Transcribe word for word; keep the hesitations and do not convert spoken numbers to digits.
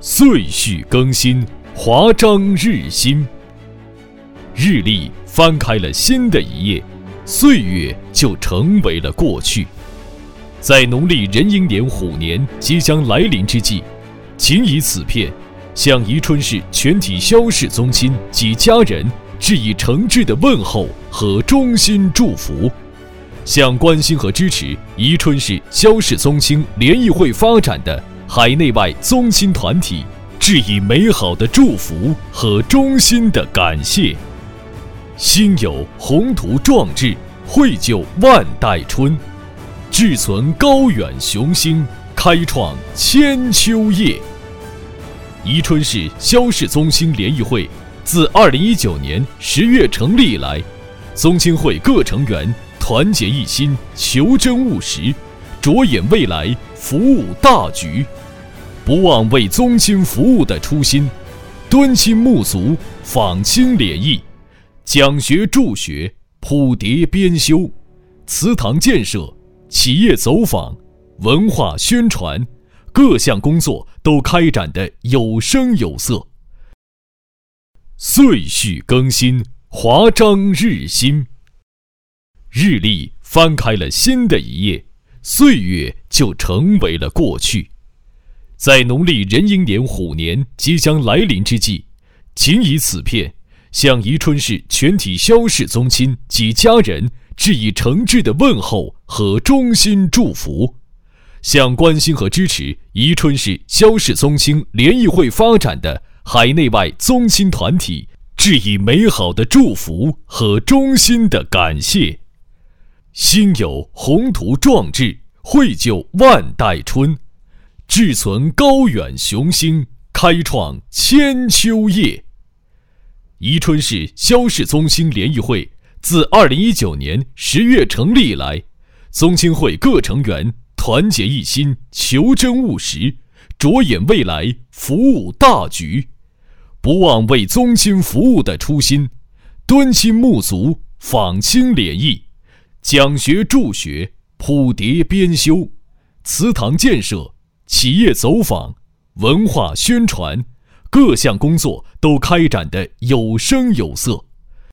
岁序更新，华章日新。日历翻开了新的一页，岁月就成为了过去。在农历壬寅年虎年即将来临之际，谨以此片向宜春市全体萧氏宗亲及家人致以诚挚的问候和衷心祝福，向关心和支持宜春市萧氏宗亲联谊会发展的海内外宗亲团体致以美好的祝福和衷心的感谢。心有宏图壮志，绘就万代春；志存高远雄心，开创千秋业。宜春市萧氏宗亲联谊会自二零一九年十月成立以来，宗亲会各成员团结一心，求真务实，着眼未来，服务大局，不忘为宗亲服务的初心，敦亲睦族，访亲联谊，讲学助学，谱牒编修，祠堂建设，企业走访，文化宣传，各项工作都开展得有声有色。岁序更新，华章日新。日历翻开了新的一页，岁月就成为了过去。在农历壬寅年虎年即将来临之际，谨以此片向宜春市全体萧氏宗亲及家人致以诚挚的问候和衷心祝福，向关心和支持宜春市萧氏宗亲联谊会发展的海内外宗亲团体致以美好的祝福和衷心的感谢。心有宏图壮志，绘就万代春；志存高远雄心，开创千秋业。宜春市萧氏宗亲联谊会自二零一九年十月成立以来，宗亲会各成员团结一心，求真务实，着眼未来，服务大局，不忘为宗亲服务的初心，敦亲睦族，访亲联谊，讲学助学，谱牒编修，祠堂建设，企业走访，文化宣传，各项工作都开展得有声有色。